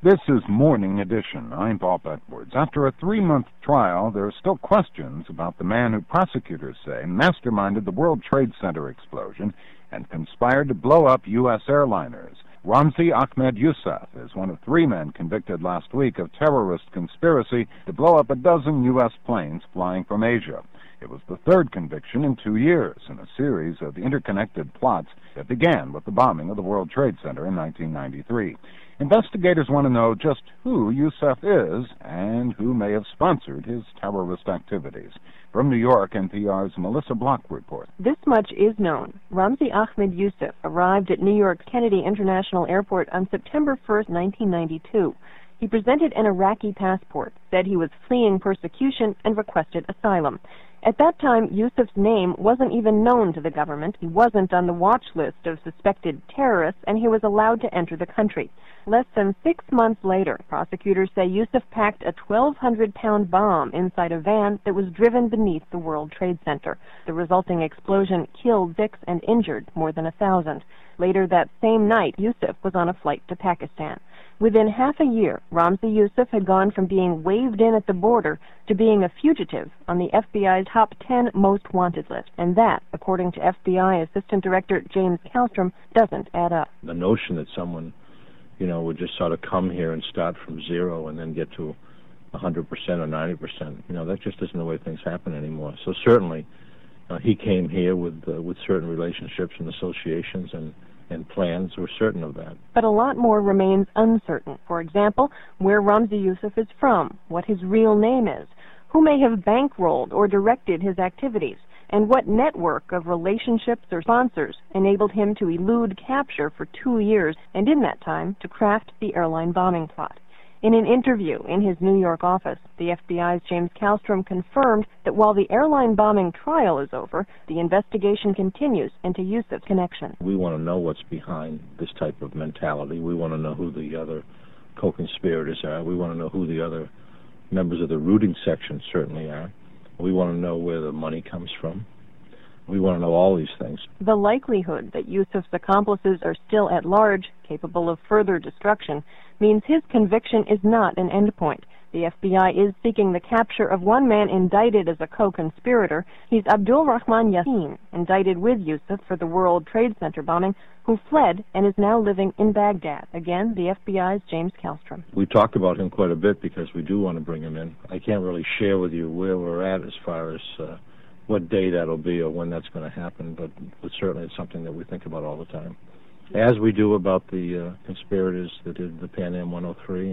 This is Morning Edition. I'm Bob Edwards. After a 3-month trial, there are still questions about the man who prosecutors say masterminded the World Trade Center explosion and conspired to blow up U.S. airliners. Ramzi Ahmed Youssef is one of 3 men convicted last week of terrorist conspiracy to blow up a dozen U.S. planes flying from Asia. It was the 3rd conviction in 2 years in a series of interconnected plots that began with the bombing of the World Trade Center in 1993. Investigators want to know just who Youssef is and who may have sponsored his terrorist activities. From New York, NPR's Melissa Block reports. This much is known. Ramzi Ahmed Youssef arrived at New York's Kennedy International Airport on September 1st, 1992. He presented an Iraqi passport, said he was fleeing persecution, and requested asylum. At that time, Youssef's name wasn't even known to the government. He wasn't on the watch list of suspected terrorists, and he was allowed to enter the country. Less than 6 months later, prosecutors say Youssef packed a 1,200-pound bomb inside a van that was driven beneath the World Trade Center. The resulting explosion killed 6 and injured more than 1,000. Later that same night, Youssef was on a flight to Pakistan. Within half a year, Ramzi Youssef had gone from being waved in at the border to being a fugitive on the FBI's top 10 most wanted list. And that, according to FBI Assistant Director James Kallstrom, doesn't add up. The notion that someone, would just sort of come here and start from zero and then get to 100% or 90%, that just isn't the way things happen anymore. So certainly, he came here with certain relationships and associations and plans. We're certain of that. But a lot more remains uncertain. For example, where Ramzi Youssef is from, what his real name is, who may have bankrolled or directed his activities, and what network of relationships or sponsors enabled him to elude capture for 2 years, and in that time to craft the airline bombing plot. In an interview in his New York office, the FBI's James Kallstrom confirmed that while the airline bombing trial is over, the investigation continues into Youssef's connection. We want to know what's behind this type of mentality. We want to know who the other co-conspirators are. We want to know who the other members of the rooting section certainly are. We want to know where the money comes from. We want to know all these things. The likelihood that Youssef's accomplices are still at large, capable of further destruction, means his conviction is not an endpoint. The FBI is seeking the capture of one man indicted as a co-conspirator. He's Abdul Rahman Yassin, indicted with Youssef for the World Trade Center bombing, who fled and is now living in Baghdad. Again, the FBI's James Kallstrom. We talked about him quite a bit because we do want to bring him in. I can't really share with you where we're at as far as what day that'll be or when that's going to happen, but certainly it's something that we think about all the time, as we do about the conspirators that did the Pan Am 103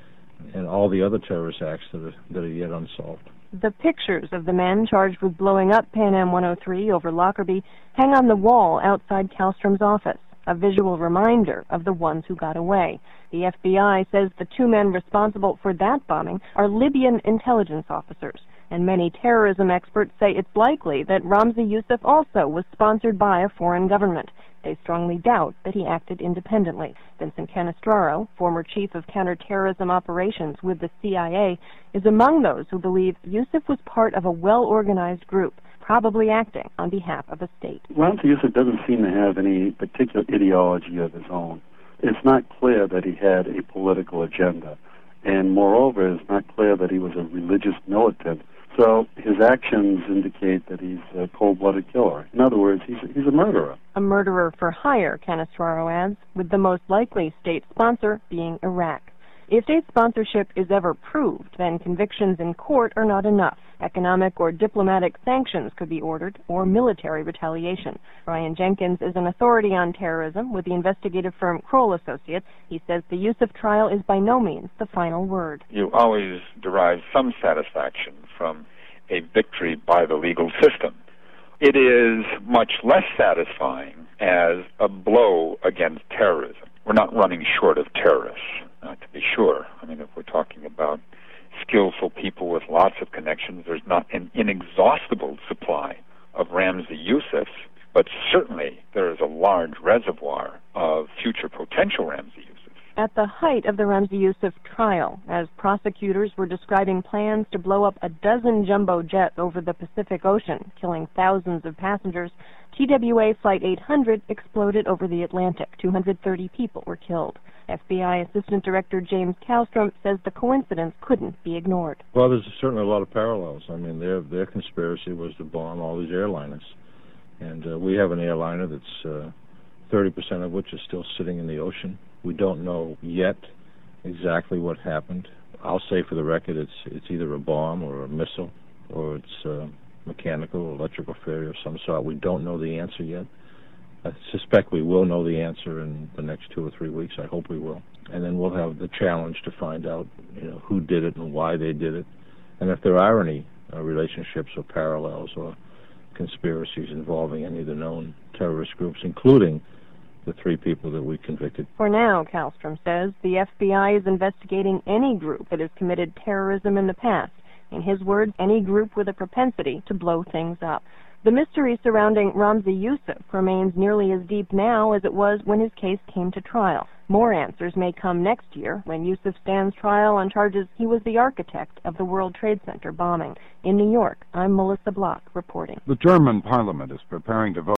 and all the other terrorist acts that are yet unsolved. The pictures of the men charged with blowing up Pan Am 103 over Lockerbie hang on the wall outside Kallstrom's office, a visual reminder of the ones who got away. The FBI says the 2 men responsible for that bombing are Libyan intelligence officers, and many terrorism experts say it's likely that Ramzi Youssef also was sponsored by a foreign government. They strongly doubt that he acted independently. Vincent Canestraro, former chief of counterterrorism operations with the CIA, is among those who believe Youssef was part of a well-organized group, probably acting on behalf of a state. Ramzi Youssef doesn't seem to have any particular ideology of his own. It's not clear that he had a political agenda, and moreover, it's not clear that he was a religious militant. So his actions indicate that he's a cold-blooded killer. In other words, he's a murderer. A murderer for hire, Canestraro adds, with the most likely state sponsor being Iraq. If state sponsorship is ever proved, then convictions in court are not enough. Economic or diplomatic sanctions could be ordered, or military retaliation. Brian Jenkins is an authority on terrorism with the investigative firm Kroll Associates. He says the Youssef trial is by no means the final word. You always derive some satisfaction from a victory by the legal system. It is much less satisfying as a blow against terrorism. We're not running short of terrorists, to be sure. I mean, if we're talking about skillful people with lots of connections, there's not an inexhaustible supply of Ramzi Youssefs, but certainly there is a large reservoir of future potential Ramzi Youssefs. At the height height of the Ramzi Youssef trial, as prosecutors were describing plans to blow up a dozen jumbo jets over the Pacific Ocean, killing thousands of passengers, TWA Flight 800 exploded over the Atlantic. 230 people were killed. FBI Assistant Director James Kallstrom says the coincidence couldn't be ignored. Well, there's certainly a lot of parallels. I mean, their conspiracy was to bomb all these airliners. And we have an airliner that's 30% of which is still sitting in the ocean. We don't know yet exactly what happened. I'll say for the record it's either a bomb or a missile, or it's mechanical or electrical failure of some sort. We don't know the answer yet. I suspect we will know the answer in the next 2 or 3 weeks. I hope we will. And then we'll have the challenge to find out, who did it and why they did it, and if there are any relationships or parallels or conspiracies involving any of the known terrorist groups, including the 3 people that we convicted. For now, Kallstrom says, the FBI is investigating any group that has committed terrorism in the past. In his words, any group with a propensity to blow things up. The mystery surrounding Ramzi Youssef remains nearly as deep now as it was when his case came to trial. More answers may come next year when Youssef stands trial on charges he was the architect of the World Trade Center bombing. In New York, I'm Melissa Block reporting. The German parliament is preparing to vote